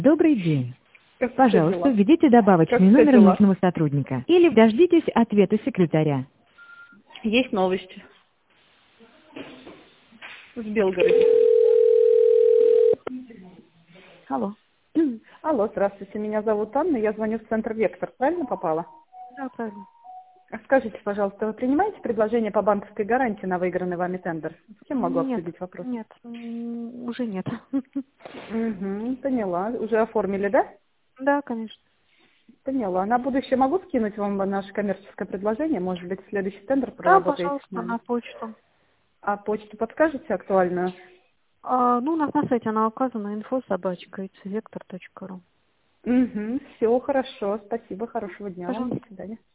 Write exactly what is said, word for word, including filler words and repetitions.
Добрый день. Как Пожалуйста, дела? введите добавочный Как номер дела? нужного сотрудника или дождитесь ответа секретаря. Есть новости. В Белгороде. Алло. Алло, здравствуйте, меня зовут Анна, я звоню в центр «Вектор», правильно попала? Да, правильно. Скажите, пожалуйста, вы принимаете предложение по банковской гарантии на выигранный вами тендер? С кем могу Нет, обсудить вопрос? нет, м, уже нет. Угу, поняла. Уже оформили, да? Да, конечно. Поняла. На будущее могу скинуть вам наше коммерческое предложение? Может быть, следующий тендер Да, проработаете с пожалуйста, нами? на почту. А почту подскажете актуальную? А, ну, у нас на сайте она указана, инфо собачка icvector точка ру. Угу, все хорошо, спасибо, хорошего дня вам, до Пожалуйста. свидания.